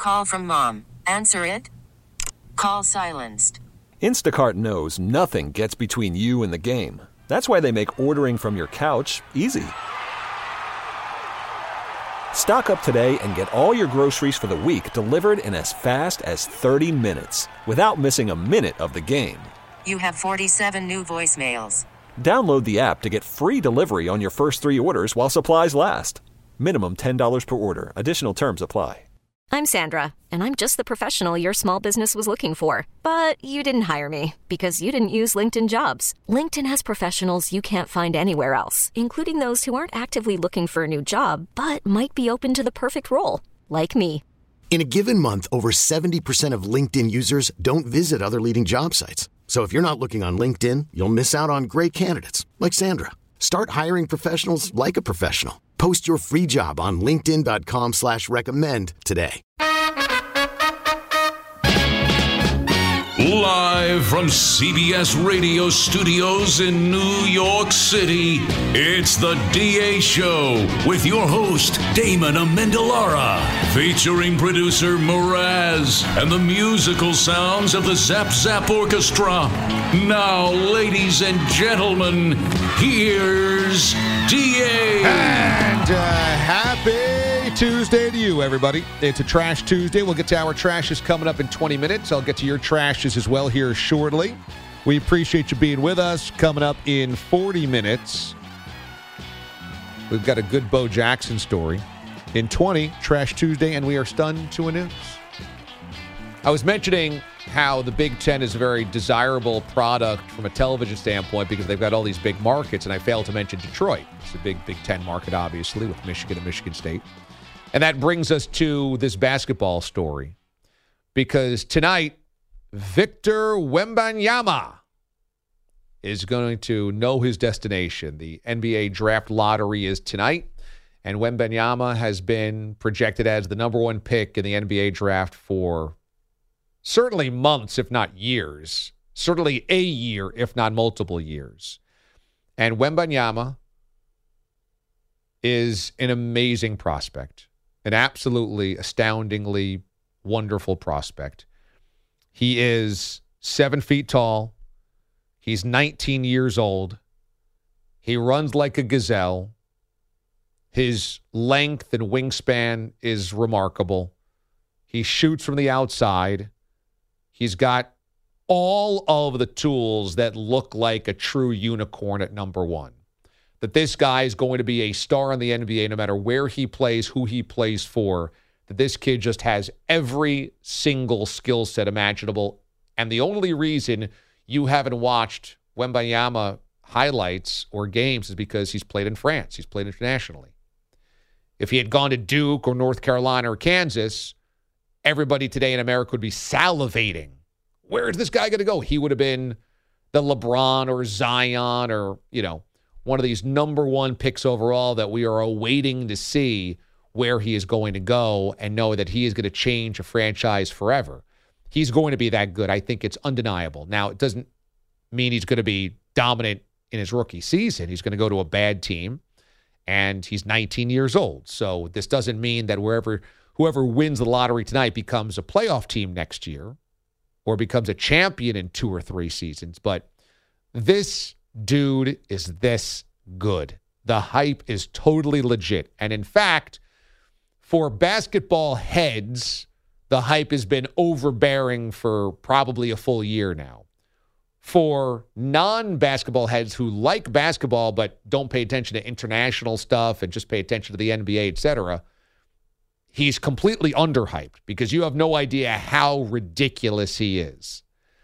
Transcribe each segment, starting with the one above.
call from mom. Answer it. Call silenced. Instacart knows nothing gets between you and the game. That's why they make ordering from your couch easy. Stock up today and get all your groceries for the week delivered in as fast as 30 minutes without missing a minute of the game. You have 47 new voicemails. Download the app to get free delivery on your first 3 orders while supplies last. Minimum $10 per order. Additional terms apply. I'm Sandra, and I'm just the professional your small business was looking for. But you didn't hire me because you didn't use LinkedIn Jobs. LinkedIn has professionals you can't find anywhere else, including those who aren't actively looking for a new job, but might be open to the perfect role, like me. In a given month, over 70% of LinkedIn users don't visit other leading job sites. So if you're not looking on LinkedIn, you'll miss out on great candidates like Sandra. Start hiring professionals like a professional. Post your free job on linkedin.com/recommend today. Live from CBS Radio Studios in New York City, it's the DA Show with your host, Damon Amendolara, featuring producer Mraz and the musical sounds of the Zap Zap Orchestra. Now, ladies and gentlemen, here's DA. And happy Tuesday to you, everybody. It's a Trash Tuesday. We'll get to our trashes coming up in 20 minutes. I'll get to your trashes as well here shortly. We appreciate you being with us. Coming up in 40 minutes, we've got a good Bo Jackson story. In 20, Trash Tuesday, and we are stunned to announce. I was mentioning how the Big Ten is a very desirable product from a television standpoint because they've got all these big markets, and I failed to mention Detroit. It's a big Big Ten market, obviously, with Michigan and Michigan State. And that brings us to this basketball story because tonight, Victor Wembanyama is going to know his destination. The NBA draft lottery is tonight, and Wembanyama has been projected as the number 1 pick in the NBA draft for certainly months, if not years. Certainly a year, if not multiple years. And Wembanyama is an amazing prospect, an absolutely astoundingly wonderful prospect. He is 7 feet tall. He's 19 years old. He runs like a gazelle. His length and wingspan is remarkable. He shoots from the outside. He's got all of the tools that look like a true unicorn at number 1. That this guy is going to be a star in the NBA no matter where he plays, who he plays for, that this kid just has every single skill set imaginable. And the only reason you haven't watched Wembanyama highlights or games is because he's played in France. He's played internationally. If he had gone to Duke or North Carolina or Kansas, everybody today in America would be salivating. Where is this guy going to go? He would have been the LeBron or Zion or, one of these number 1 picks overall that we are awaiting to see where he is going to go and know that he is going to change a franchise forever. He's going to be that good. I think it's undeniable. Now, it doesn't mean he's going to be dominant in his rookie season. He's going to go to a bad team, and he's 19 years old. So this doesn't mean that whoever wins the lottery tonight becomes a playoff team next year or becomes a champion in 2 or 3 seasons. But this dude is this good. The hype is totally legit. And in fact, for basketball heads, the hype has been overbearing for probably a full year now. For non-basketball heads who like basketball but don't pay attention to international stuff and just pay attention to the NBA, etc., he's completely underhyped because you have no idea how ridiculous he is.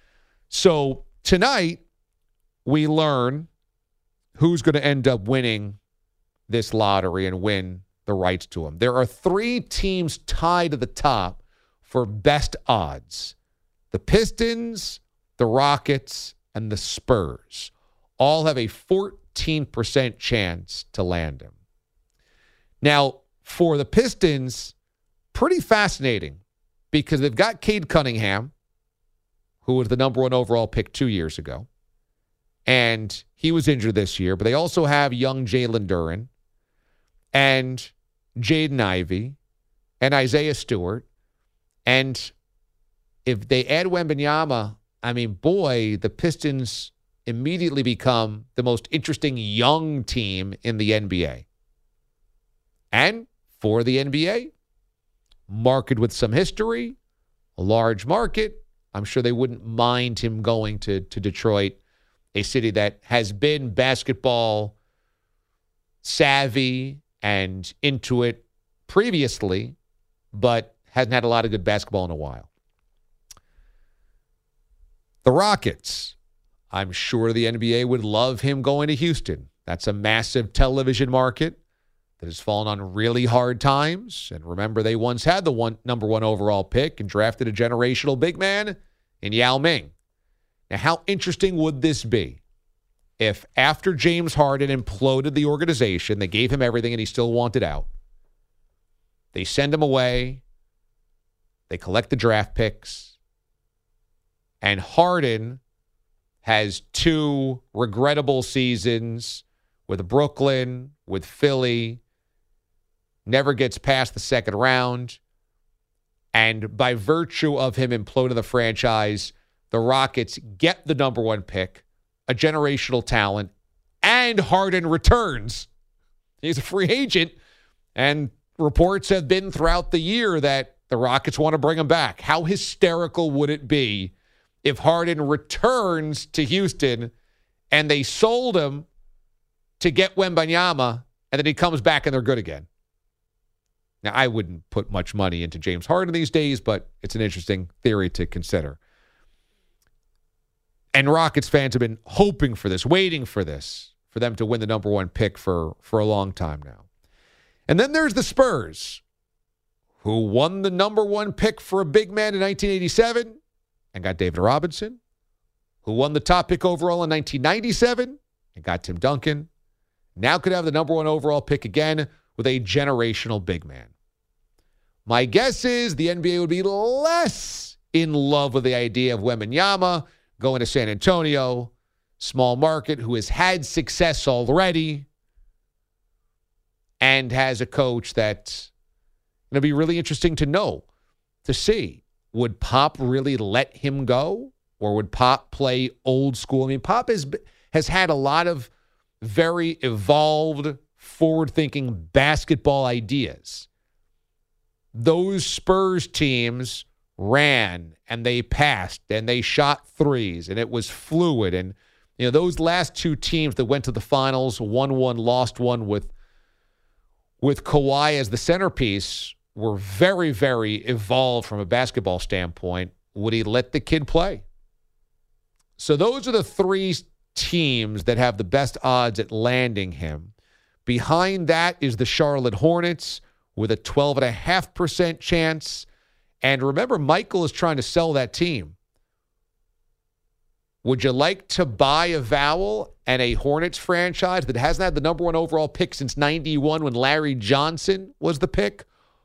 So tonight, we learn who's going to end up winning this lottery and win the rights to him. There are 3 teams tied at the top for best odds. The Pistons, the Rockets, and the Spurs all have a 14% chance to land him. Now, for the Pistons, pretty fascinating because they've got Cade Cunningham, who was the number 1 overall pick 2 years ago. And he was injured this year, but they also have young Jalen Duren and Jaden Ivey and Isaiah Stewart And if they add Wembanyama, I mean, boy, the Pistons immediately become the most interesting young team in the NBA. And for the NBA, market with some history, a large market, I'm sure they wouldn't mind him going to Detroit, a city that has been basketball savvy and into it previously, but hasn't had a lot of good basketball in a while. The Rockets. I'm sure the NBA would love him going to Houston. That's a massive television market that has fallen on really hard times. And remember, they once had the number one overall pick and drafted a generational big man in Yao Ming. Now, how interesting would this be if after James Harden imploded the organization, they gave him everything and he still wanted out, they send him away, they collect the draft picks, and Harden has 2 regrettable seasons with Brooklyn, with Philly, never gets past the second round, and by virtue of him imploding the franchise, the Rockets get the number one pick, a generational talent, and Harden returns. He's a free agent, and reports have been throughout the year that the Rockets want to bring him back. How hysterical would it be if Harden returns to Houston and they sold him to get Wembanyama and then he comes back and they're good again? Now, I wouldn't put much money into James Harden these days, but it's an interesting theory to consider. And Rockets fans have been hoping for this, waiting for this, for them to win the number one pick for a long time now. And then there's the Spurs, who won the number one pick for a big man in 1987 and got David Robinson, who won the top pick overall in 1997 and got Tim Duncan, now could have the number one overall pick again with a generational big man. My guess is the NBA would be less in love with the idea of Wembanyama going to San Antonio, small market, who has had success already and has a coach that's going to be really interesting to see. Would Pop really let him go? Or would Pop play old school? I mean, Pop has had a lot of very evolved, forward-thinking basketball ideas. Those Spurs teams ran, and they passed, and they shot threes, and it was fluid. And, those last 2 teams that went to the finals, won one, lost one with Kawhi as the centerpiece, were very, very evolved from a basketball standpoint. Would he let the kid play? So those are the 3 teams that have the best odds at landing him. Behind that is the Charlotte Hornets with a 12.5% chance. And remember, Michael is trying to sell that team. Would you like to buy a vowel and a Hornets franchise that hasn't had the number one overall pick since 91 when Larry Johnson was the pick,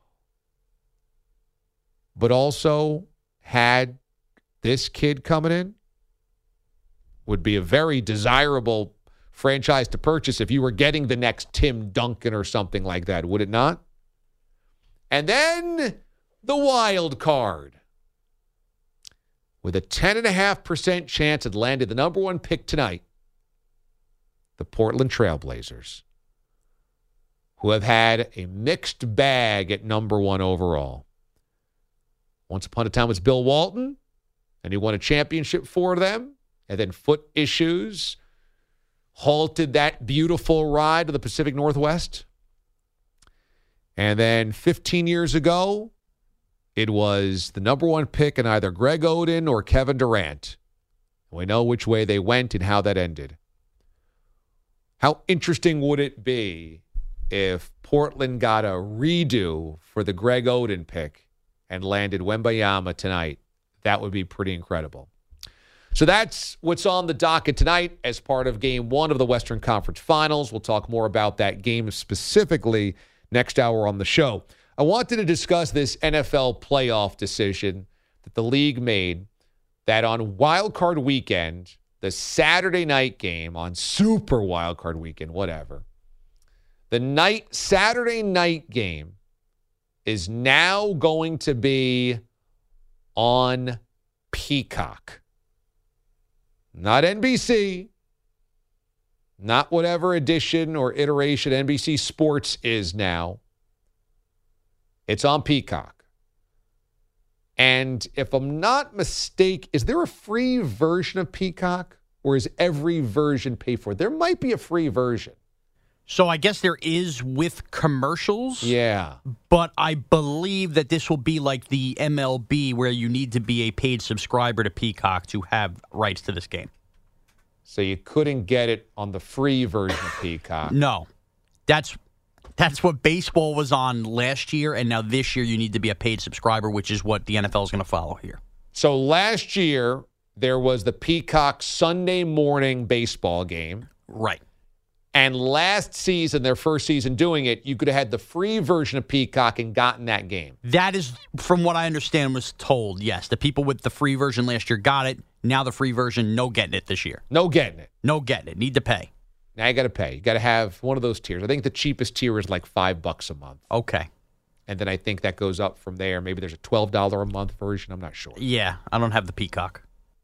but also had this kid coming in? Would be a very desirable franchise to purchase if you were getting the next Tim Duncan or something like that, would it not? And then the wild card. With a 10.5% chance it landed the number one pick tonight, the Portland Trailblazers, who have had a mixed bag at number one overall. Once upon a time it was Bill Walton, and he won a championship for them, and then foot issues halted that beautiful ride to the Pacific Northwest. And then 15 years ago, it was the number one pick in either Greg Oden or Kevin Durant. We know which way they went and how that ended. How interesting would it be if Portland got a redo for the Greg Oden pick and landed Wembanyama tonight? That would be pretty incredible. So that's what's on the docket tonight as part of Game 1 of the Western Conference Finals. We'll talk more about that game specifically next hour on the show. I wanted to discuss this NFL playoff decision that the league made, that on Wild Card Weekend, the Saturday night game, on Super Wild Card Weekend, whatever, the Saturday night game is now going to be on Peacock. Not NBC, not whatever edition or iteration NBC Sports is now. It's on Peacock. And if I'm not mistaken, is there a free version of Peacock, or is every version paid for? There might be a free version. So I guess there is with commercials. Yeah. But I believe that this will be like the MLB where you need to be a paid subscriber to Peacock to have rights to this game. So you couldn't get it on the free version of Peacock. No. That's what baseball was on last year, and now this year you need to be a paid subscriber, which is what the NFL is going to follow here. So last year there was the Peacock Sunday morning baseball game. Right. And last season, their first season doing it, you could have had the free version of Peacock and gotten that game. That is, from what I understand, was told, yes. The people with the free version last year got it. Now the free version, no getting it this year. No getting it. No getting it. Need to pay. Now you got to pay. You got to have one of those tiers. I think the cheapest tier is like $5 a month. Okay. And then I think that goes up from there. Maybe there's a $12 a month version. I'm not sure. Yeah, I don't have the Peacock.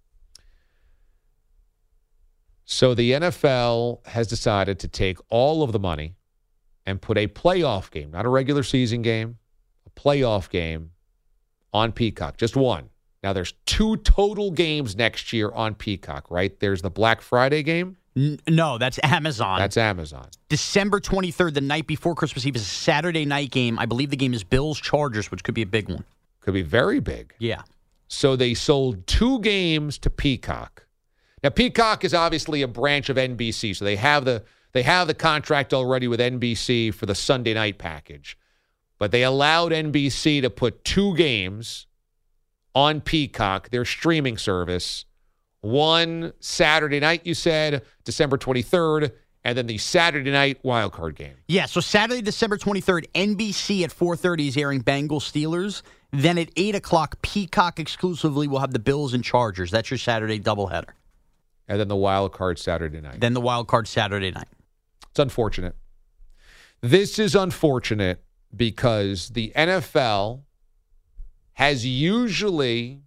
So the NFL has decided to take all of the money and put a playoff game, not a regular season game, a playoff game on Peacock. Just one. Now there's 2 total games next year on Peacock, right? There's the Black Friday game. No, that's Amazon. That's Amazon. December 23rd, the night before Christmas Eve, is a Saturday night game. I believe the game is Bills-Chargers, which could be a big one. Could be very big. Yeah. So they sold 2 games to Peacock. Now, Peacock is obviously a branch of NBC, so they have the contract already with NBC for the Sunday night package. But they allowed NBC to put 2 games on Peacock, their streaming service. One Saturday night, you said, December 23rd, and then the Saturday night wildcard game. Yeah, so Saturday, December 23rd, NBC at 4:30 is airing Bengals Steelers. Then at 8 o'clock, Peacock exclusively will have the Bills and Chargers. That's your Saturday doubleheader. And then the wild card Saturday night. Then the wild card Saturday night. It's unfortunate. This is unfortunate because the NFL has usually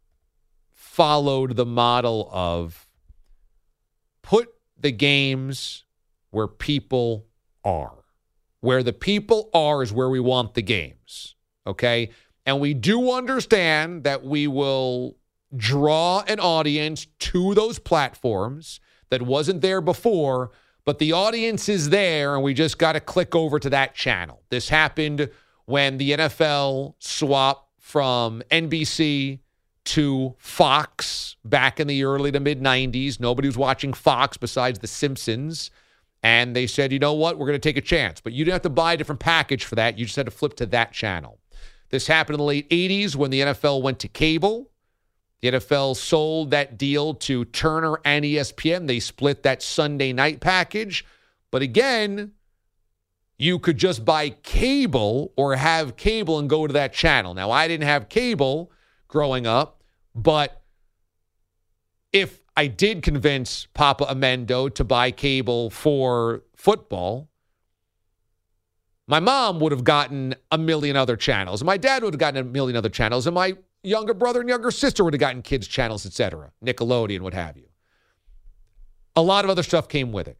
followed the model of put the games where people are. Where the people are is where we want the games. Okay? And we do understand that we will draw an audience to those platforms that wasn't there before, but the audience is there, and we just got to click over to that channel. This happened when the NFL swapped from NBC to Fox back in the early to mid-'90s. Nobody was watching Fox besides The Simpsons, and they said, you know what, we're going to take a chance. But you didn't have to buy a different package for that. You just had to flip to that channel. This happened in the late 80s when the NFL went to cable. The NFL sold that deal to Turner and ESPN. They split that Sunday night package. But again, you could just buy cable or have cable and go to that channel. Now, I didn't have cable growing up, but if I did convince Papa Amendo to buy cable for football, my mom would have gotten a million other channels. My dad would have gotten a million other channels. And my younger brother and younger sister would have gotten kids' channels, etc., Nickelodeon, what have you. A lot of other stuff came with it.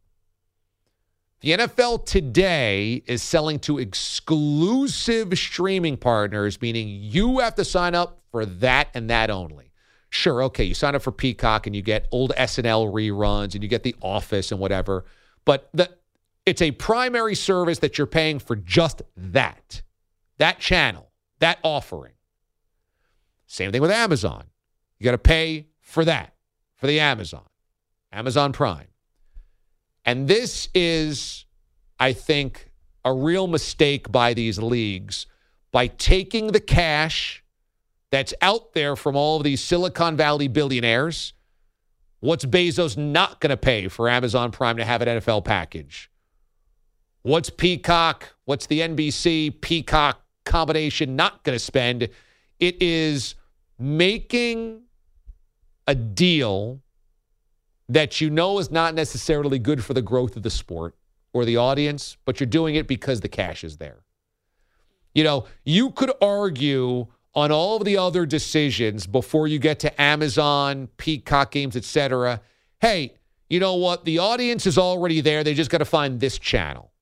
The NFL today is selling to exclusive streaming partners, meaning you have to sign up for that and that only. Sure, okay, you sign up for Peacock and you get old SNL reruns and you get The Office and whatever, but it's a primary service that you're paying for just that channel, that offering. Same thing with Amazon. You got to pay for that, for the Amazon Prime. And this is, I think, a real mistake by these leagues by taking the cash that's out there from all of these Silicon Valley billionaires. What's Bezos not going to pay for Amazon Prime to have an NFL package? What's Peacock, what's the NBC Peacock combination not going to spend? It is making a deal that you know is not necessarily good for the growth of the sport or the audience, but you're doing it because the cash is there. You know, you could argue on all of the other decisions before you get to Amazon, Peacock games, etc. Hey, you know what? The audience is already there. They just got to find this channel.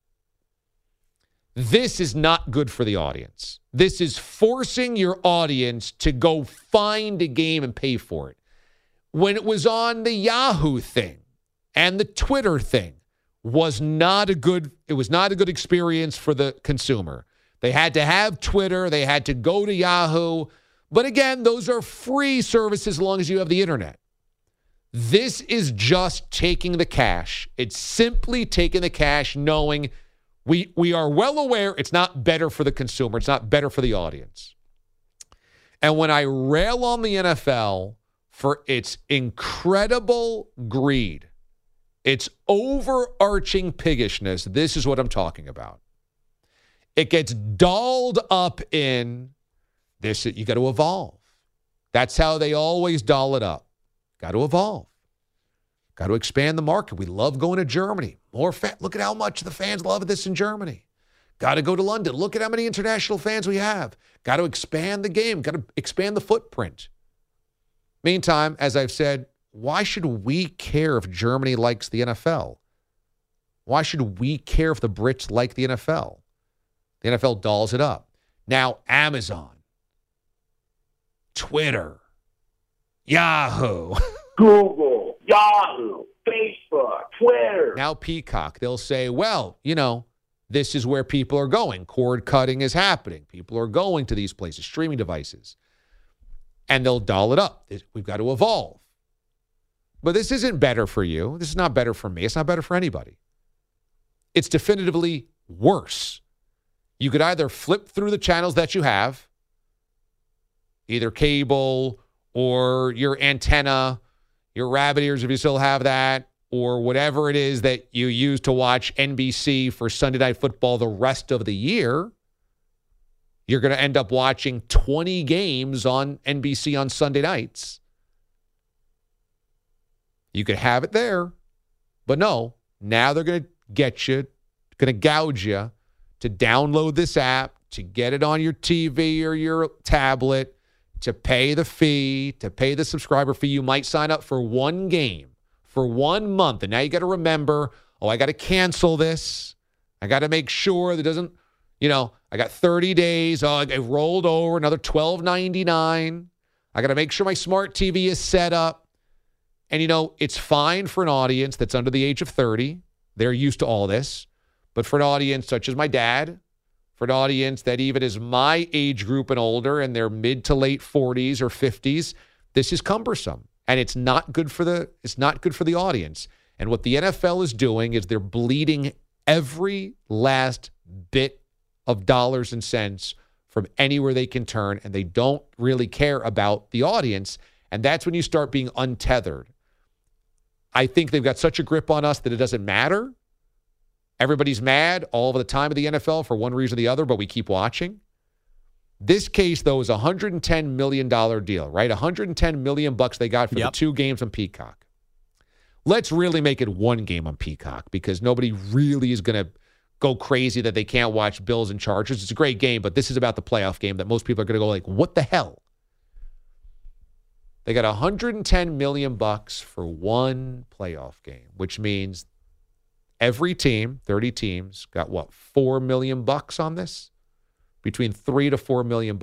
This is not good for the audience. This is forcing your audience to go find a game and pay for it. When it was on the Yahoo thing and the Twitter thing, it was not a good experience for the consumer. They had to have Twitter. They had to go to Yahoo. But again, those are free services as long as you have the internet. This is just taking the cash. It's simply taking the cash, knowing we are well aware it's not better for the consumer. It's not better for the audience. And when I rail on the NFL for its incredible greed, its overarching piggishness, this is what I'm talking about. It gets dolled up in this. You got to evolve. That's how they always doll it up. Got to evolve. Got to expand the market. We love going to Germany. Look at how much the fans love this in Germany. Got to go to London. Look at how many international fans we have. Got to expand the game. Got to expand the footprint. Meantime, as I've said, why should we care if Germany likes the NFL? Why should we care if the Brits like the NFL? The NFL dolls it up. Now, Amazon, Twitter, Yahoo, Google, Yahoo, Facebook, Twitter. Now Peacock. They'll say, well, this is where people are going. Cord cutting is happening. People are going to these places, streaming devices. And they'll doll it up. We've got to evolve. But this isn't better for you. This is not better for me. It's not better for anybody. It's definitively worse. You could either flip through the channels that you have, either cable or your antenna, your rabbit ears if you still have that, or whatever it is that you use to watch NBC for Sunday Night Football the rest of the year. You're going to end up watching 20 games on NBC on Sunday nights. You could have it there, but no, now they're going to get you, going to gouge you to download this app, to get it on your TV or your tablet, to pay the fee, to pay the subscriber fee. You might sign up for one game for 1 month, and now you got to remember, I got to cancel this. I got to make sure that doesn't, I got 30 days. I rolled over another $12.99. I got to make sure my smart TV is set up. And, it's fine for an audience that's under the age of 30. They're used to all this. But for an audience such as my dad, for an audience that even is my age group and older, in their mid to late 40s or 50s, this is cumbersome. And it's not good for the audience. And what the NFL is doing is they're bleeding every last bit of dollars and cents from anywhere they can turn, and they don't really care about the audience. And that's when you start being untethered. I think they've got such a grip on us that it doesn't matter. Everybody's mad all of the time of the NFL for one reason or the other, but we keep watching. This case, though, is a $110 million deal, right? $110 million they got for the 2 games on Peacock. Let's really make it 1 game on Peacock, because nobody really is going to go crazy that they can't watch Bills and Chargers. It's a great game, but this is about the playoff game that most people are going to go like, what the hell? They got $110 million for 1 playoff game, which means every team, 30 teams, got $4 million on this? Between $3 to $4 million.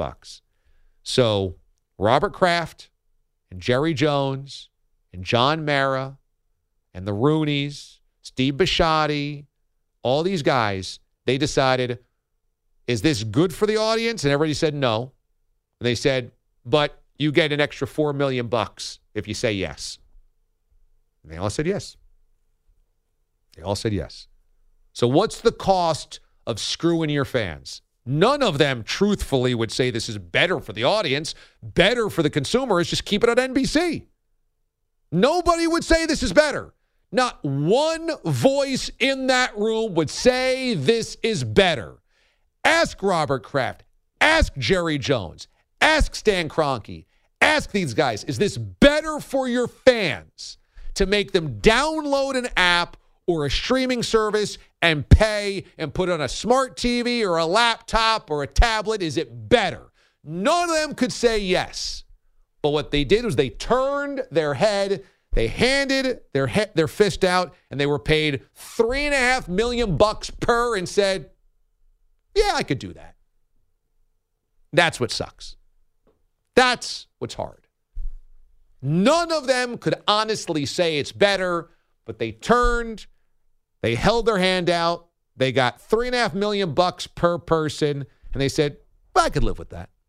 So Robert Kraft and Jerry Jones and John Mara and the Rooneys, Steve Bisciotti, all these guys, they decided, is this good for the audience? And everybody said no. And they said, but you get an extra $4 million if you say yes. And they all said yes. They all said yes. So what's the cost of screwing your fans? None of them, truthfully, would say this is better for the audience, better for the consumer. Is just keep it on NBC. Nobody would say this is better. Not one voice in that room would say this is better. Ask Robert Kraft. Ask Jerry Jones. Ask Stan Kroenke. Ask these guys, is this better for your fans to make them download an app or a streaming service and pay and put on a smart TV or a laptop or a tablet? Is it better? None of them could say yes. But what they did was they turned their head, they handed their fist out, and they were paid $3.5 million per and said, yeah, I could do that. That's what sucks. That's what's hard. None of them could honestly say it's better, but they turned, they held their hand out, they got $3.5 million per person, and they said, well, I could live with that.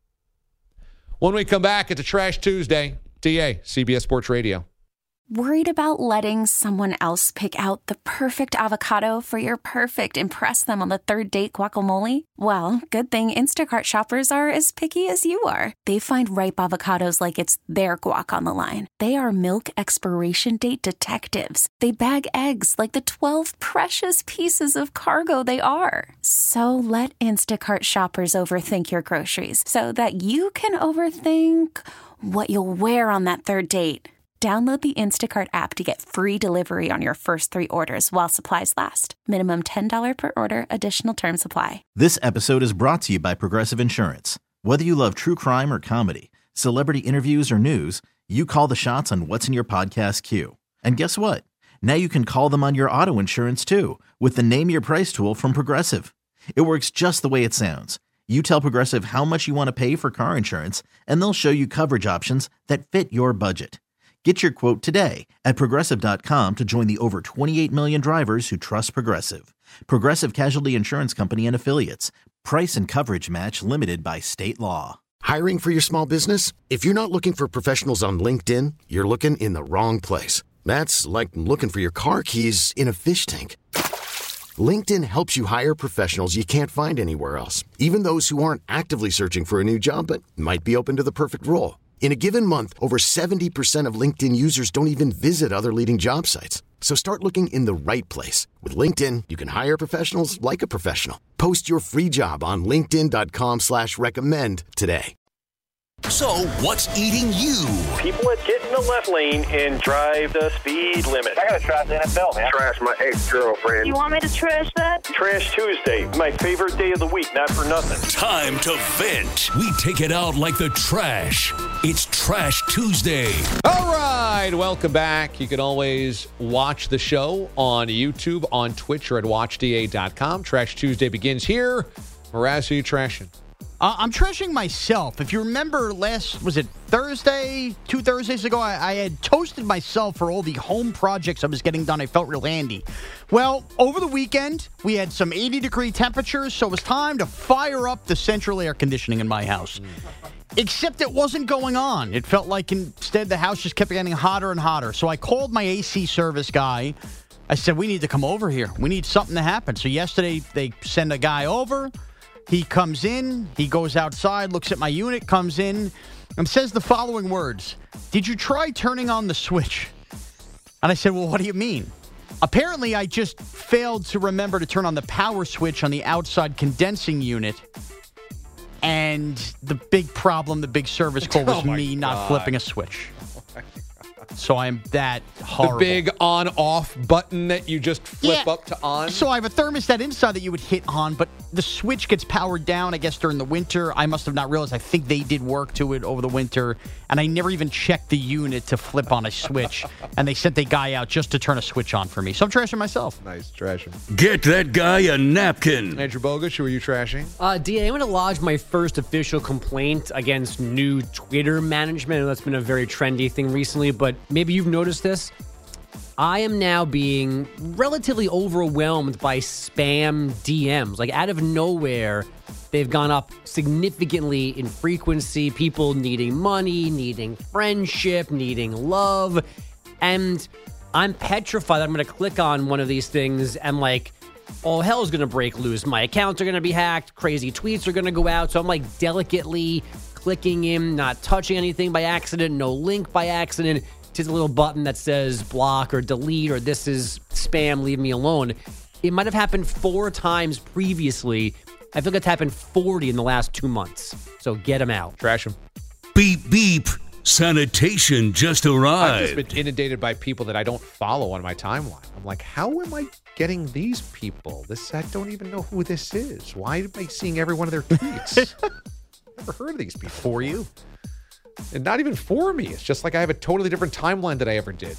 When we come back, it's a Trash Tuesday. DA, CBS Sports Radio. Worried about letting someone else pick out the perfect avocado for your perfect impress them on the third date guacamole? Well, good thing Instacart shoppers are as picky as you are. They find ripe avocados like it's their guac on the line. They are milk expiration date detectives. They bag eggs like the 12 precious pieces of cargo they are. So let Instacart shoppers overthink your groceries so that you can overthink what you'll wear on that third date. Download the Instacart app to get free delivery on your first 3 orders while supplies last. Minimum $10 per order. Additional terms apply. This episode is brought to you by Progressive Insurance. Whether you love true crime or comedy, celebrity interviews or news, you call the shots on what's in your podcast queue. And guess what? Now you can call them on your auto insurance too with the Name Your Price tool from Progressive. It works just the way it sounds. You tell Progressive how much you want to pay for car insurance, and they'll show you coverage options that fit your budget. Get your quote today at Progressive.com to join the over 28 million drivers who trust Progressive. Progressive Casualty Insurance Company and Affiliates. Price and coverage match limited by state law. Hiring for your small business? If you're not looking for professionals on LinkedIn, you're looking in the wrong place. That's like looking for your car keys in a fish tank. LinkedIn helps you hire professionals you can't find anywhere else, even those who aren't actively searching for a new job but might be open to the perfect role. In a given month, over 70% of LinkedIn users don't even visit other leading job sites. So start looking in the right place. With LinkedIn, you can hire professionals like a professional. Post your free job on linkedin.com/recommend today. So, what's eating you? People that get in the left lane and drive the speed limit. I gotta trash the NFL, man. Trash my ex-girlfriend. You want me to trash that? Trash Tuesday, my favorite day of the week, not for nothing. Time to vent. We take it out like the trash. It's Trash Tuesday. All right, welcome back. You can always watch the show on YouTube, on Twitch, or at watchda.com. Trash Tuesday begins here. Mraz, who are you trashing? I'm trashing myself. If you remember was it Thursday, 2 Thursdays ago, I had toasted myself for all the home projects I was getting done. I felt real handy. Well, over the weekend, we had some 80-degree temperatures, so it was time to fire up the central air conditioning in my house. Except it wasn't going on. It felt like instead the house just kept getting hotter and hotter. So I called my AC service guy. I said, we need to come over here. We need something to happen. So yesterday, they send a guy over. He comes in, he goes outside, looks at my unit, comes in, and says the following words. Did you try turning on the switch? And I said, well, what do you mean? Apparently, I just failed to remember to turn on the power switch on the outside condensing unit. And the big problem, the big service call was me not flipping a switch. So I'm that horrible. The big on-off button that you just flip up to on? So I have a thermostat inside that you would hit on, but the switch gets powered down, I guess, during the winter. I must have not realized. I think they did work to it over the winter, and I never even checked the unit to flip on a switch, and they sent the guy out just to turn a switch on for me. So I'm trashing myself. Nice, trashing. Get that guy a napkin. Andrew Bogusch, who are you trashing? DA, I'm going to lodge my first official complaint against new Twitter management. I know that's been a very trendy thing recently, but maybe you've noticed this. I am now being relatively overwhelmed by spam DMs. Like, out of nowhere, they've gone up significantly in frequency. People needing money, needing friendship, needing love. And I'm petrified that I'm going to click on one of these things and, like, all hell's going to break loose. My accounts are going to be hacked. Crazy tweets are going to go out. So I'm, like, delicately clicking in, not touching anything by accident, no link by accident. Just a little button that says block or delete or this is spam, leave me alone. It might have happened 4 times previously. I feel like it's happened 40 in the last 2 months. So get them out. Trash them. Beep, beep. Sanitation just arrived. I've just been inundated by people that I don't follow on my timeline. I'm like, how am I getting these people? I don't even know who this is. Why am I seeing every one of their tweets? Never heard of these people. For you. And not even for me. It's just like I have a totally different timeline than I ever did.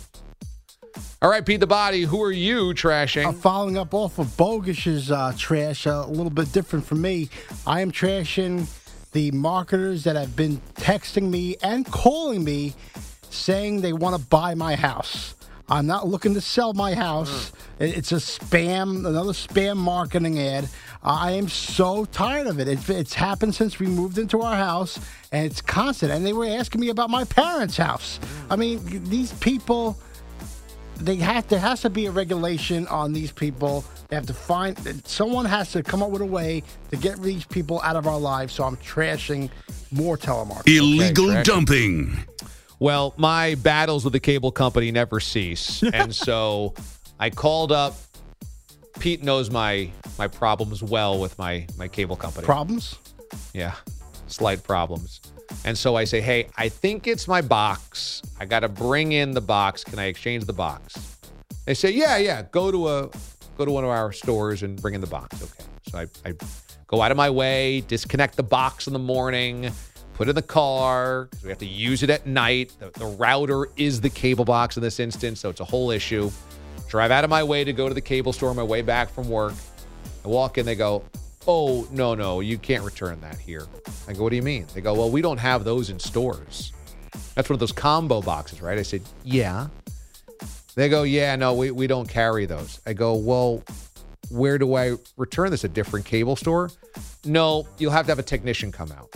All right, Pete the Body, who are you trashing? Following up off of Bogus's trash, a little bit different from me. I am trashing the marketers that have been texting me and calling me saying they want to buy my house. I'm not looking to sell my house. It's a spam, another spam marketing ad. I am so tired of it. It's happened since we moved into our house, and it's constant. And they were asking me about my parents' house. I mean, these people, there has to be a regulation on these people. They have to someone has to come up with a way to get these people out of our lives. So I'm trashing more telemarketers. Illegal dumping. Well, my battles with the cable company never cease. And so I called up. Pete knows my problems well with my cable company. Problems? Yeah, slight problems. And so I say, hey, I think it's my box. I got to bring in the box. Can I exchange the box? They say, yeah. Go to one of our stores and bring in the box. Okay. So I go out of my way, disconnect the box in the morning, put it in the car, because we have to use it at night. The router is the cable box in this instance, so it's a whole issue. Drive out of my way to go to the cable store on my way back from work. I walk in, they go, oh, no, you can't return that here. I go, what do you mean? They go, well, we don't have those in stores. That's one of those combo boxes, right? I said, yeah. They go, yeah, no, we don't carry those. I go, well, where do I return this? A different cable store? No, you'll have to have a technician come out.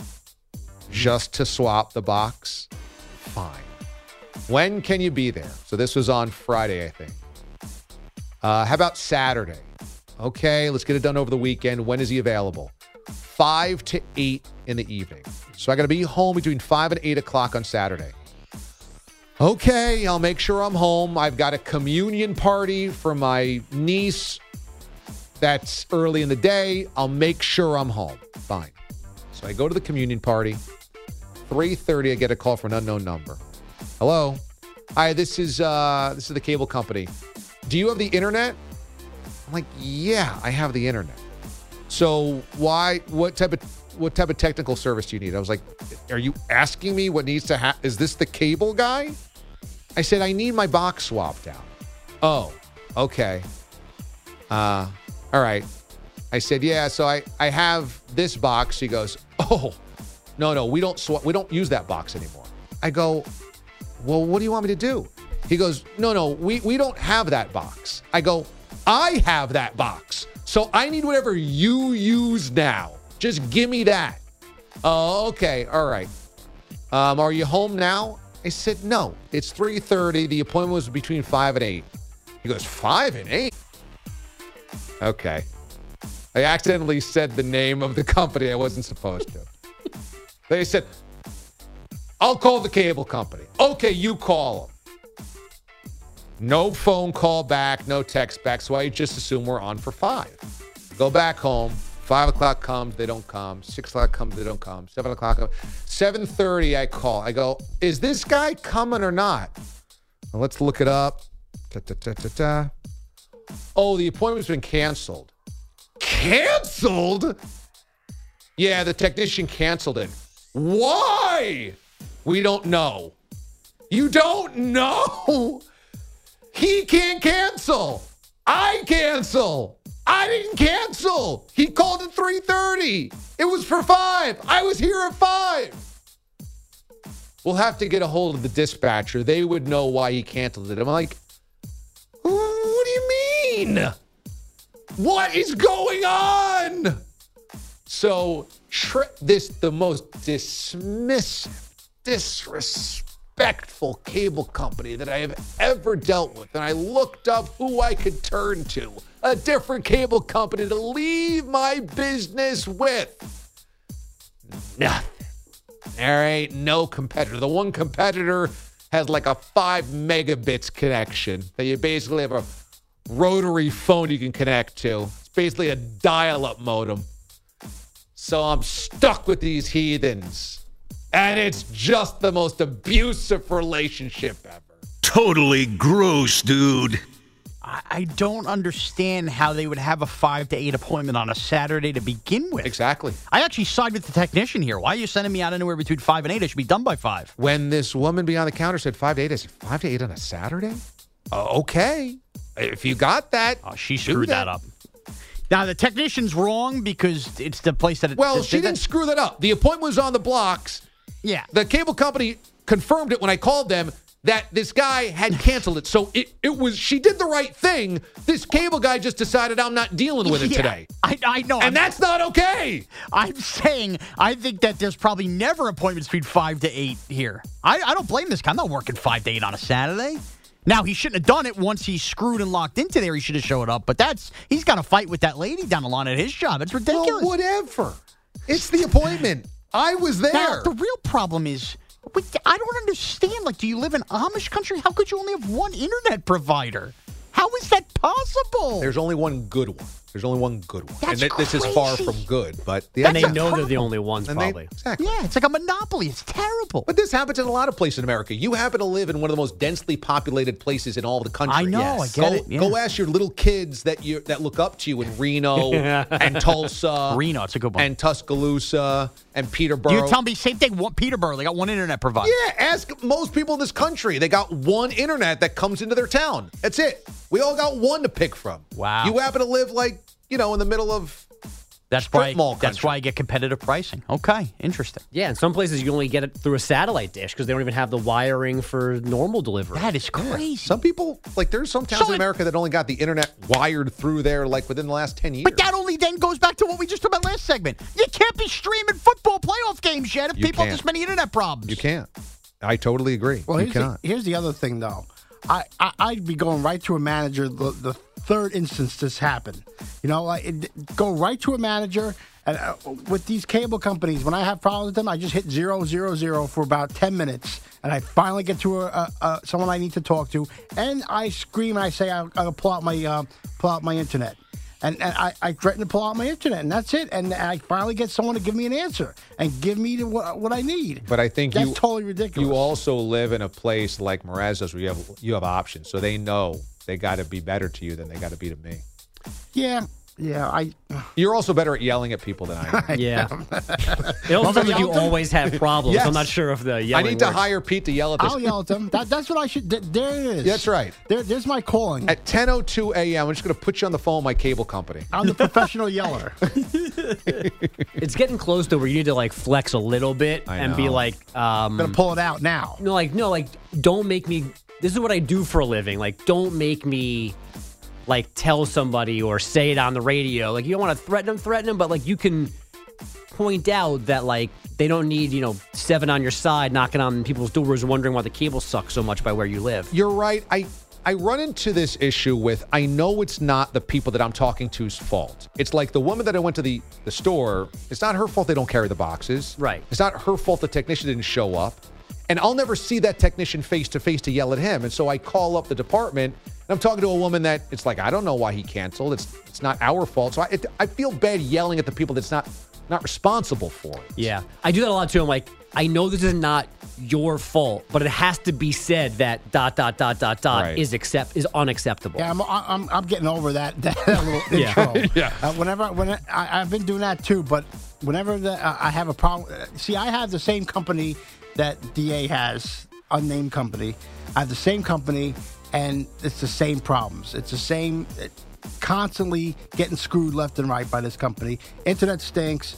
Just to swap the box? Fine. When can you be there? So this was on Friday, I think. How about Saturday? Okay, let's get it done over the weekend. When is he available? 5 to 8 in the evening. So I got to be home between 5 and 8 o'clock on Saturday. Okay, I'll make sure I'm home. I've got a communion party for my niece. That's early in the day. I'll make sure I'm home. Fine. So I go to the communion party. 3:30, I get a call from an unknown number. Hello. Hi, this is the cable company. Do you have the internet? I'm like, yeah, I have the internet. So what type of technical service do you need? I was like, are you asking me what needs to happen? Is this the cable guy? I said, I need my box swapped out. Oh, okay. All right. I said, yeah, so I have this box. He goes, oh, no, we don't use that box anymore. I go, well, what do you want me to do? He goes, no, we don't have that box. I go, I have that box. So I need whatever you use now. Just give me that. Oh, okay. All right. Are you home now? I said, no, it's 3:30. The appointment was between 5 and 8. He goes, 5 and 8? Okay. I accidentally said the name of the company I wasn't supposed to. They said, I'll call the cable company. Okay, you call them. No phone call back, no text back, so I just assume we're on for 5. Go back home. 5 o'clock comes, they don't come. 6 o'clock comes, they don't come. 7 o'clock comes. 7:30, I call. I go, is this guy coming or not? Well, let's look it up. Oh, the appointment's been canceled. Canceled? Yeah, the technician canceled it. Why? We don't know. You don't know? He can't cancel. I cancel. I didn't cancel. He called at 3:30. It was for 5. I was here at 5. We'll have to get a hold of the dispatcher. They would know why he canceled it. I'm like, what do you mean? What is going on? So the most dismissive, disrespectful cable company that I have ever dealt with. And I looked up who I could turn to, a different cable company to leave my business with. Nothing. There ain't no competitor. The one competitor has like a 5 megabits connection that you basically have a rotary phone you can connect to. It's basically a dial-up modem. So I'm stuck with these heathens. And it's just the most abusive relationship ever. Totally gross, dude. I don't understand how they would have a 5 to 8 appointment on a Saturday to begin with. Exactly. I actually side with the technician here. Why are you sending me out anywhere between 5 and 8? It should be done by 5. When this woman behind the counter said 5 to 8, I said 5 to 8 on a Saturday? Okay. If you got that. Oh, she screwed that up. Now, the technician's wrong because it's the place that... Well, she didn't screw that up. The appointment was on the blocks. Yeah. The cable company confirmed it when I called them that this guy had canceled it. So it was, she did the right thing. This cable guy just decided I'm not dealing with it today. I know. And that's not okay. I'm saying I think that there's probably never appointments between 5 to 8 here. I don't blame this guy. I'm not working 5 to 8 on a Saturday. Now, he shouldn't have done it once he's screwed and locked into there. He should have showed up. But he's got to fight with that lady down the line at his job. It's ridiculous. Well, whatever. It's the appointment. I was there. Now, the real problem is, I don't understand. Like, do you live in Amish country? How could you only have one internet provider? How is that possible? There's only one good one. There's only one good one. That's and this is far from good, but and they know they're the only ones, probably. Exactly. Yeah, it's like a monopoly. It's terrible. But this happens in a lot of places in America. You happen to live in one of the most densely populated places in all of the country. I know, I get it. Yeah. Go ask your little kids that look up to you in Reno and Tulsa. Reno, it's a good one. And Tuscaloosa and Peterborough. You tell me, same thing, Peterborough, they got one internet provider. Yeah, ask most people in this country. They got one internet that comes into their town. That's it. We all got one to pick from. Wow. You happen to live in the middle of That's why I get competitive pricing. Okay, interesting. Yeah, in some places you only get it through a satellite dish because they don't even have the wiring for normal delivery. That is crazy. Some people, there's some towns in America that only got the internet wired through there, within the last 10 years. But that only then goes back to what we just talked about last segment. You can't be streaming football playoff games yet if people have this many internet problems. You can't. I totally agree. Well, you cannot. Here's the other thing, though. I'd be going right to a manager the third instance this happened. Go right to a manager. And with these cable companies, when I have problems with them, I just hit 000 for about 10 minutes, and I finally get to someone I need to talk to, and I scream and I say I'll pull out my internet. And I threaten to pull out my internet, and that's it. And I finally get someone to give me an answer and give me what I need. But I think that's totally ridiculous. You also live in a place like Mrazos where you have options, so they know they got to be better to you than they got to be to me. Yeah. You're also better at yelling at people than I am. Yeah. It also sounds like you always have problems. Yes. I'm not sure if the yelling I need to works. hire Pete to yell at this. I'll yell at them. That's what I should. There it is. That's right. There's my calling. At 10:02 a.m., I'm just going to put you on the phone with my cable company. I'm the professional yeller. It's getting close to where you need to flex a little bit and be like, I'm going to pull it out now. No, don't make me. This is what I do for a living. Don't make me. Tell somebody or say it on the radio. You don't want to threaten them, but you can point out that they don't need 7 on your side knocking on people's doors and wondering why the cable sucks so much by where you live. You're right. I run into this issue with, I know it's not the people that I'm talking to's fault. It's like the woman that I went to the store, it's not her fault they don't carry the boxes. Right. It's not her fault the technician didn't show up. And I'll never see that technician face-to-face to yell at him. And so I call up the department, and I'm talking to a woman that it's I don't know why he canceled. It's not our fault. So I feel bad yelling at the people that's not responsible for it. Yeah. I do that a lot, too. I'm I know this is not your fault, but it has to be said that ... Right. is unacceptable. Yeah, I'm getting over that little intro. Yeah. When I've been doing that too, but whenever I have a problem, see, I have the same company that DA has, unnamed company. I have the same company, and it's the same problems. It's the same, constantly getting screwed left and right by this company. Internet stinks.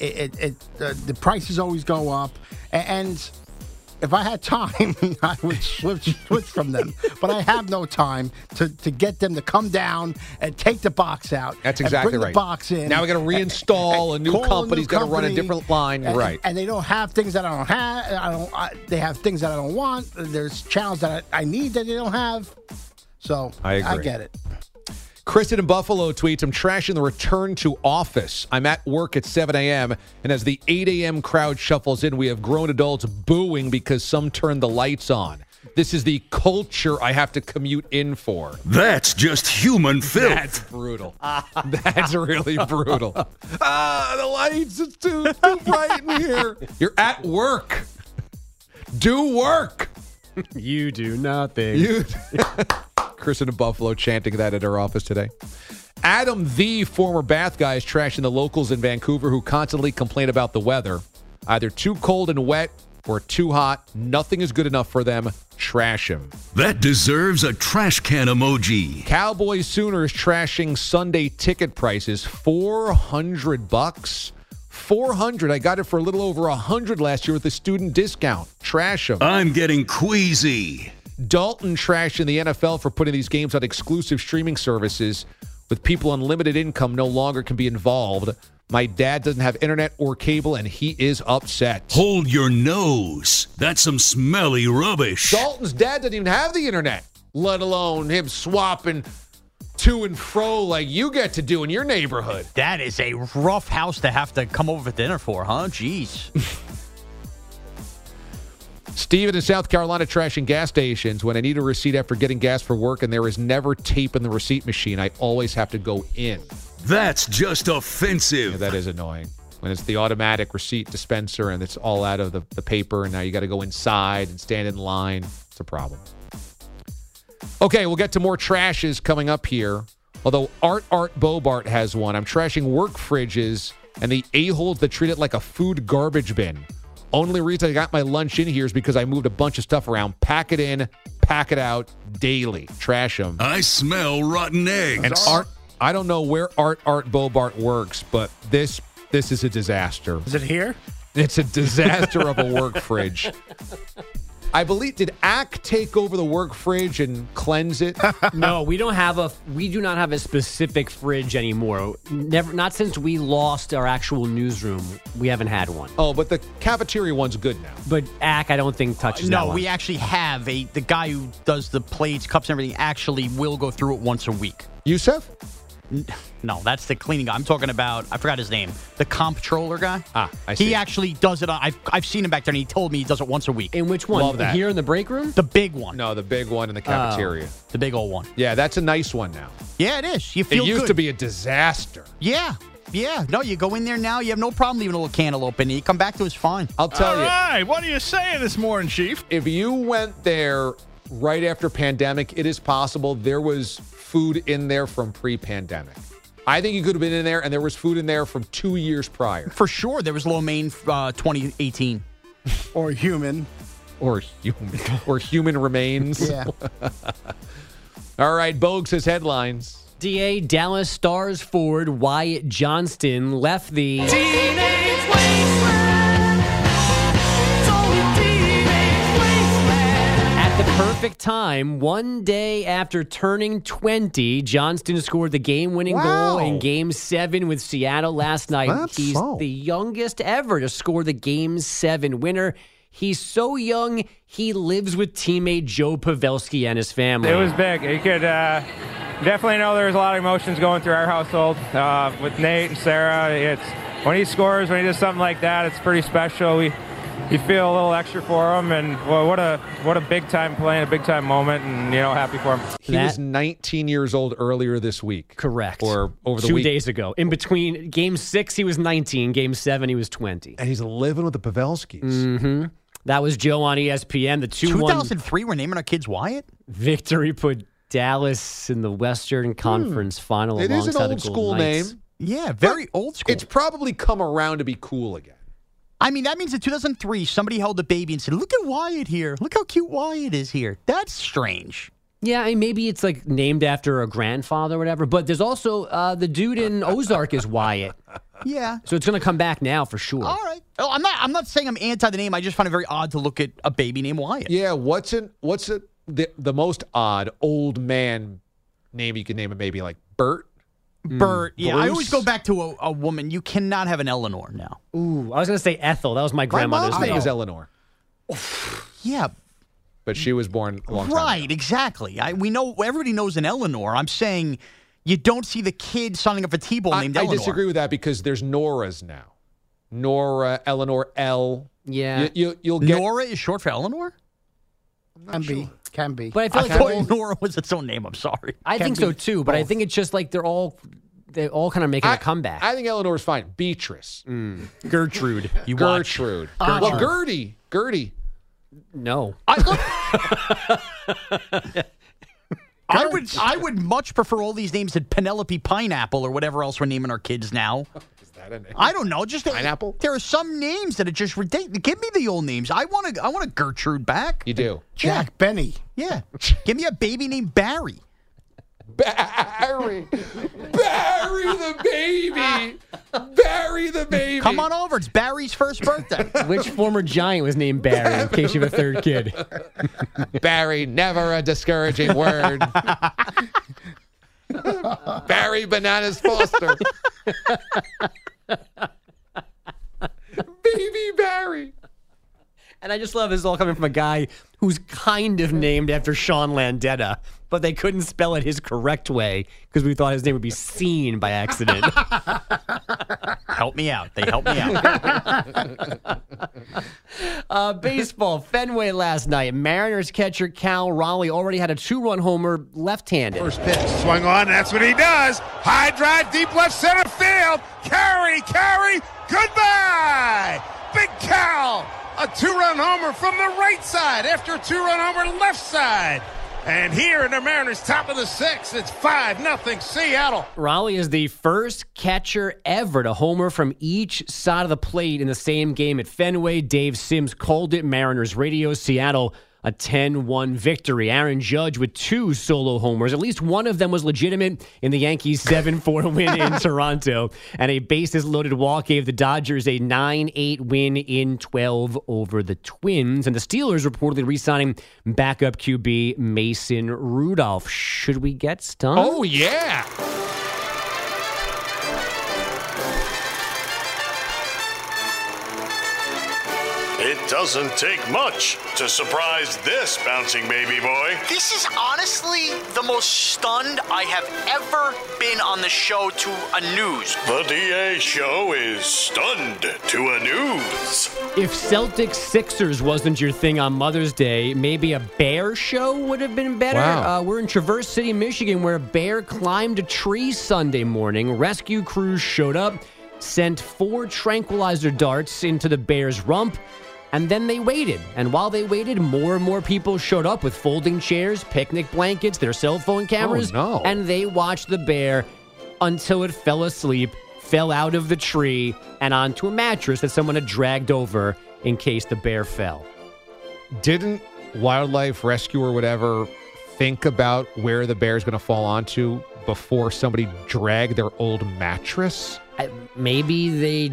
The prices always go up, and if I had time, I would switch from them. But I have no time to get them to come down and take the box out. That's exactly and bring right. The box in. Now we got to reinstall a new company's got to run a different line. Right. And they don't have things that I don't have. They have things that I don't want. There's channels that I need that they don't have. So I agree. I get it. Kristen in Buffalo tweets, I'm trashing the return to office. I'm at work at 7 a.m., and as the 8 a.m. crowd shuffles in, we have grown adults booing because some turned the lights on. This is the culture I have to commute in for. That's just human filth. That's brutal. That's really brutal. The lights, it's too bright in here. You're at work. Do work. You do nothing. workers in Buffalo chanting that at our office today. Adam, the former Bath guy, is trashing the locals in Vancouver who constantly complain about the weather. Either too cold and wet or too hot. Nothing is good enough for them. Trash him. That deserves a trash can emoji. Cowboys Sooners trashing Sunday ticket prices. $400. $400. I got it for a little over $100 last year with a student discount. Trash them. I'm getting queasy. Dalton trashing the NFL for putting these games on exclusive streaming services. With people on limited income no longer can be involved. My dad doesn't have internet or cable, and he is upset. Hold your nose. That's some smelly rubbish. Dalton's dad doesn't even have the internet, let alone him swapping to and fro like you get to do in your neighborhood. That is a rough house to have to come over for dinner for, huh? Jeez. Steven in South Carolina trashing gas stations. When I need a receipt after getting gas for work and there is never tape in the receipt machine, I always have to go in. That's just offensive. Yeah, that is annoying. When it's the automatic receipt dispenser and it's all out of the paper and now you got to go inside and stand in line. It's a problem. Okay, we'll get to more trashes coming up here. Although Art Bobart has one. I'm trashing work fridges and the a-holes that treat it like a food garbage bin. Only reason I got my lunch in here is because I moved a bunch of stuff around. Pack it in, pack it out daily. Trash them. I smell rotten eggs. And Art, I don't know where Art Bobart works, but this is a disaster. Is it here? It's a disaster of a work fridge. I believe, did ACK take over the work fridge and cleanse it? No, we do not have a specific fridge anymore. Not since we lost our actual newsroom. We haven't had one. Oh, but the cafeteria one's good now. But ACK, I don't think touches that one. No, we actually have the guy who does the plates, cups, and everything actually will go through it once a week. Yusef? No, that's the cleaning guy. I'm talking about, I forgot his name, the comptroller guy. I see. He actually does it. I've seen him back there, and he told me he does it once a week. In which one? Love that. Here in the break room? The big one. No, the big one in the cafeteria. The big old one. Yeah, that's a nice one now. Yeah, it is. You feel good. It used good. to be a disaster. Yeah. No, you go in there now, you have no problem leaving a little cantaloupe in. You come back to it's fine. I'll tell you. All right, what are you saying this morning, Chief? If you went there right after pandemic, it is possible there was food in there from pre-pandemic. I think you could have been in there, and there was food in there from 2 years prior. For sure, there was lo mein 2018. Or human. Or human remains. Yeah. All right, Bogue says headlines. DA Dallas Stars forward Wyatt Johnston left the Teenage Wasteland. At the perfect time, one day after turning 20, Johnston scored the game-winning goal in Game 7 with Seattle last night. He's the youngest ever to score the Game 7 winner. He's so young, he lives with teammate Joe Pavelski and his family. It was big. You could definitely know there was a lot of emotions going through our household with Nate and Sarah. It's when he scores, when he does something like that, it's pretty special. You feel a little extra for him, and well, what a big time play and a big time moment, and happy for him. He was 19 years old earlier this week. Correct. Or over the 2 week. days ago. In between Game 6, he was 19. Game 7, he was 20. And he's living with the Pavelskis. Mm-hmm. That was Joe on ESPN. The 2-1 2003, we're naming our kids Wyatt? victory put Dallas in the Western Conference Final. It is an alongside old the school Golden name. Knights. Yeah, very old school. It's probably come around to be cool again. I mean, that means in 2003, somebody held a baby and said, look at Wyatt here. Look how cute Wyatt is here. That's strange. Yeah, I mean, maybe it's like named after a grandfather or whatever. But there's also the dude in Ozark is Wyatt. Yeah. So it's going to come back now for sure. All right. Oh, I'm not saying I'm anti the name. I just find it very odd to look at a baby named Wyatt. Yeah, what's the most odd old man name you could name it? Maybe like Bert? Bert. Yeah, Bruce? I always go back to a woman. You cannot have an Eleanor now. Ooh, I was going to say Ethel. That was my My grandmother's mom's name name. is Eleanor. Yeah. But she was born a long time Right, ago. exactly. We know everybody knows an Eleanor. I'm saying you don't see the kid signing up for T-ball named I Eleanor. disagree with that because there's Noras now. Nora, Eleanor, L. Yeah. You'll get Nora is short for Eleanor? Can be. But I feel I like thought Nora was its own name. I'm sorry. I think so too, but I think it's just like they're all kind of making a comeback. I think Eleanor's fine. Beatrice. Gertrude. Gertrude. Well, Gertie. No. I would much prefer all these names than Penelope Pineapple or whatever else we're naming our kids now. Is that a name? I don't know. Just Pineapple? There are some names that are just ridiculous. Give me the old names. I want a Gertrude back. You do. Jack Benny. Yeah. Give me a baby named Barry. Barry the baby. Barry the baby. Come on over. It's Barry's first birthday. Which former Giant was named Barry, in case you have a third kid? Barry, never a discouraging word. Barry Bananas Foster. Baby Barry. And I just love this all coming from a guy who's kind of named after Sean Landeta, but they couldn't spell it his correct way because we thought his name would be Scene by accident. Help me out. They helped me out. Baseball, Fenway last night. Mariners catcher Cal Raleigh already had a 2-run homer left-handed. First pitch, swung on, that's what he does. High drive, deep left center field. Carry, goodbye. Big Cal, a 2-run homer from the right side after a 2-run homer left side. And here in the Mariners' top of the 6th, it's 5-0 Seattle. Raleigh is the first catcher ever to homer from each side of the plate in the same game at Fenway. Dave Sims called it. Mariners radio. Seattle, a 10-1 victory. Aaron Judge with 2 solo homers. At least one of them was legitimate in the Yankees' 7-4 win in Toronto. And a bases-loaded walk gave the Dodgers a 9-8 win in 12 over the Twins. And the Steelers reportedly re-signing backup QB Mason Rudolph. Should we get stung? Oh, yeah. It doesn't take much to surprise this bouncing baby boy. This is honestly the most stunned I have ever been on the show to a news. The DA show is stunned to a news. If Celtics Sixers wasn't your thing on Mother's Day, maybe a bear show would have been better. Wow. We're in Traverse City, Michigan, where a bear climbed a tree Sunday morning. Rescue crews showed up, sent 4 tranquilizer darts into the bear's rump, and then they waited. And while they waited, more and more people showed up with folding chairs, picnic blankets, their cell phone cameras. Oh, no. And they watched the bear until it fell asleep, fell out of the tree, and onto a mattress that someone had dragged over in case the bear fell. Didn't wildlife rescue or whatever think about where the bear's going to fall onto before somebody dragged their old mattress? Maybe they...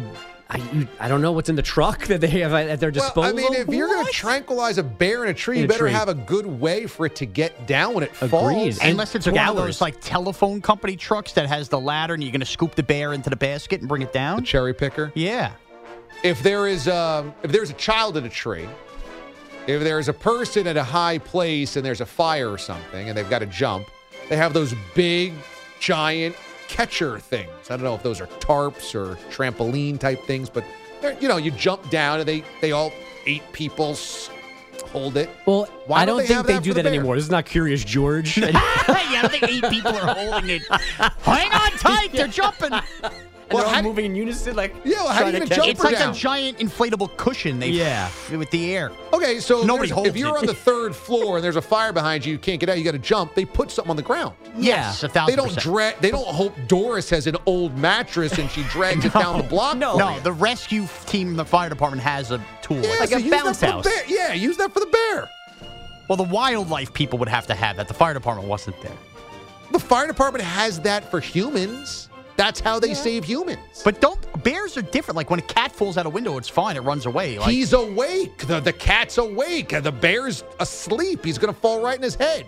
I don't know what's in the truck that they have at their disposal. Well, I mean, if you're going to tranquilize a bear in a tree, you better have a good way for it to get down when it falls. Unless it's one of those like telephone company trucks that has the ladder and you're going to scoop the bear into the basket and bring it down. The cherry picker? Yeah. If there's a child in a tree, if there's a person at a high place and there's a fire or something and they've got to jump, they have those big, giant catcher things. I don't know if those are tarps or trampoline type things, but you jump down and they all 8 people hold it. Well, Why I don't think they do that bear? anymore. This is not Curious George. Yeah, I don't think 8 people are holding it. Hang on tight, they're jumping. And they're all moving in unison, like how do you even jump It's like a giant inflatable cushion. With the air. Okay, so nobody holds if you're it. on the 3rd floor and there's a fire behind you, you can't get out. You got to jump. They put something on the ground. Yes, 1,000%. They don't hope Doris has an old mattress and she drags it down the block. No, the rescue team in the fire department has a tool. Yeah, like so a use bounce that for house. the bear. Yeah, use that for the bear. Well, the wildlife people would have to have that. The fire department wasn't there. The fire department has that for humans. That's how they save humans. But bears are different. Like when a cat falls out a window, it's fine. It runs away. Like, He's awake. The cat's awake. The bear's asleep. He's going to fall right in his head.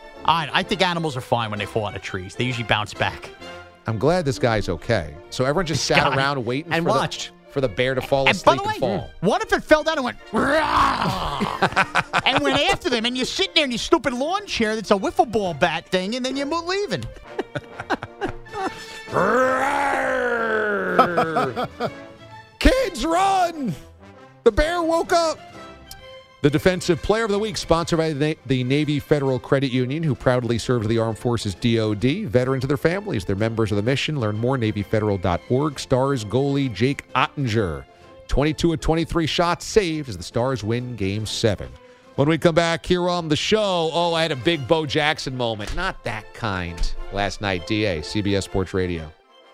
I think animals are fine when they fall out of trees. They usually bounce back. I'm glad this guy's okay. So everyone just sat around waiting and watched for the bear to fall And asleep by the and way, fall. what if it fell down and went, "Rah!" and went after them, and you're sitting there in your stupid lawn chair that's a wiffle ball bat thing, and then you're leaving. Kids, run! The bear woke up. The Defensive Player of the Week, sponsored by the Navy Federal Credit Union, who proudly serves the Armed Forces DOD, veterans and their families. They're members of the mission. Learn more, NavyFederal.org. Stars goalie Jake Ottinger. 22 of 23 shots saved as the Stars win Game 7. When we come back here on the show, I had a big Bo Jackson moment. Not that kind. Last night, DA, CBS Sports Radio.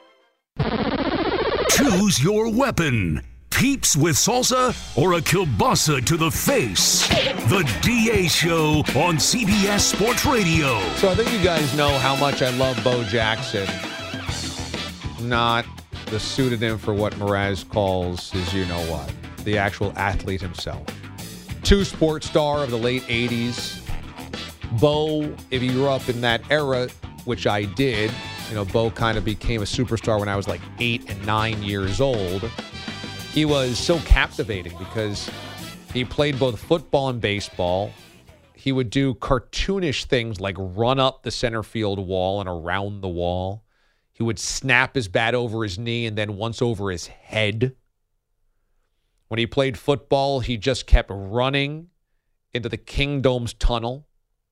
Choose your weapon. Peeps with salsa or a kielbasa to the face. The DA Show on CBS Sports Radio. So I think you guys know how much I love Bo Jackson. Not the pseudonym for what Mraz calls his you-know-what. The actual athlete himself. Two-sport star of the late 80s. Bo, if you grew up in that era, which I did, Bo kind of became a superstar when I was like 8 and 9 years old. He was so captivating because he played both football and baseball. He would do cartoonish things like run up the center field wall and around the wall. He would snap his bat over his knee and then once over his head. When he played football, he just kept running into the Kingdome's tunnel.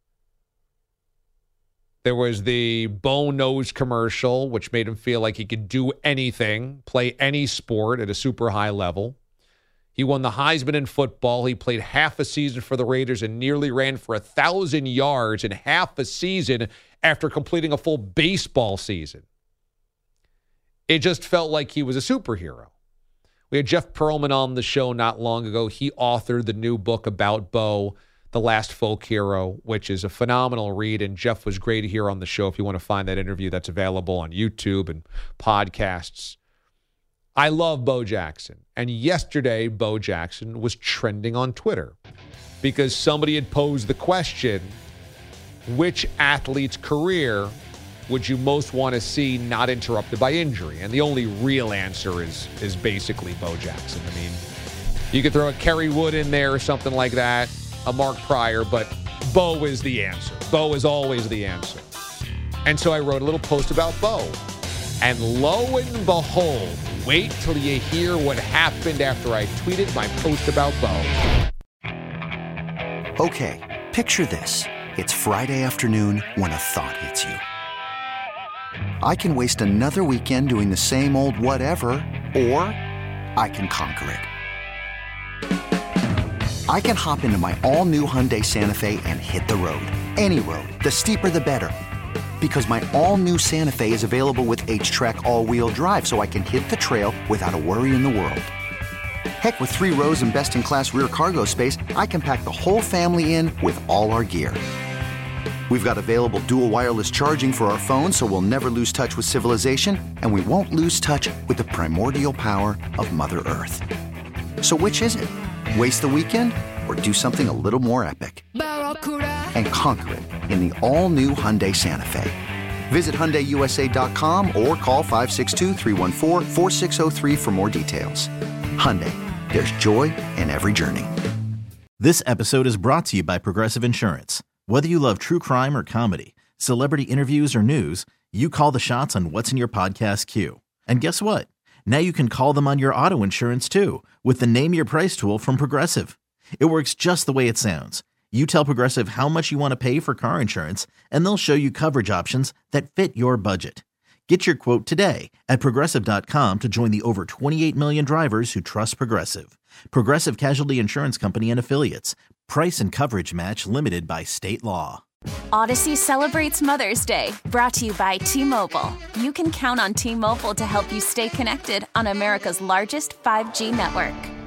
There was the Bo Knows commercial, which made him feel like he could do anything, play any sport at a super high level. He won the Heisman in football. He played half a season for the Raiders and nearly ran for 1,000 yards in half a season after completing a full baseball season. It just felt like he was a superhero. We had Jeff Pearlman on the show not long ago. He authored the new book about Bo, The Last Folk Hero, which is a phenomenal read, and Jeff was great here on the show if you want to find that interview. That's available on YouTube and podcasts. I love Bo Jackson, and yesterday Bo Jackson was trending on Twitter because somebody had posed the question, which athlete's career would you most want to see not interrupted by injury? And the only real answer is basically Bo Jackson. I mean, you could throw a Kerry Wood in there or something like that, a Mark Pryor, but Bo is the answer. Bo is always the answer. And so I wrote a little post about Bo. And lo and behold, wait till you hear what happened after I tweeted my post about Bo. Okay, picture this. It's Friday afternoon when a thought hits you. I can waste another weekend doing the same old whatever, or I can conquer it. I can hop into my all-new Hyundai Santa Fe and hit the road. Any road. The steeper, the better. Because my all-new Santa Fe is available with H-Track all-wheel drive, so I can hit the trail without a worry in the world. Heck, with 3 rows and best-in-class rear cargo space, I can pack the whole family in with all our gear. We've got available dual wireless charging for our phones, so we'll never lose touch with civilization, and we won't lose touch with the primordial power of Mother Earth. So which is it? Waste the weekend or do something a little more epic? And conquer it in the all-new Hyundai Santa Fe. Visit HyundaiUSA.com or call 562-314-4603 for more details. Hyundai, there's joy in every journey. This episode is brought to you by Progressive Insurance. Whether you love true crime or comedy, celebrity interviews or news, you call the shots on what's in your podcast queue. And guess what? Now you can call them on your auto insurance too with the Name Your Price tool from Progressive. It works just the way it sounds. You tell Progressive how much you want to pay for car insurance, and they'll show you coverage options that fit your budget. Get your quote today at Progressive.com to join the over 28 million drivers who trust Progressive. Progressive Casualty Insurance Company and Affiliates. Price and coverage match limited by state law. Odyssey celebrates Mother's Day, brought to you by T-Mobile. You can count on T-Mobile to help you stay connected on America's largest 5G network.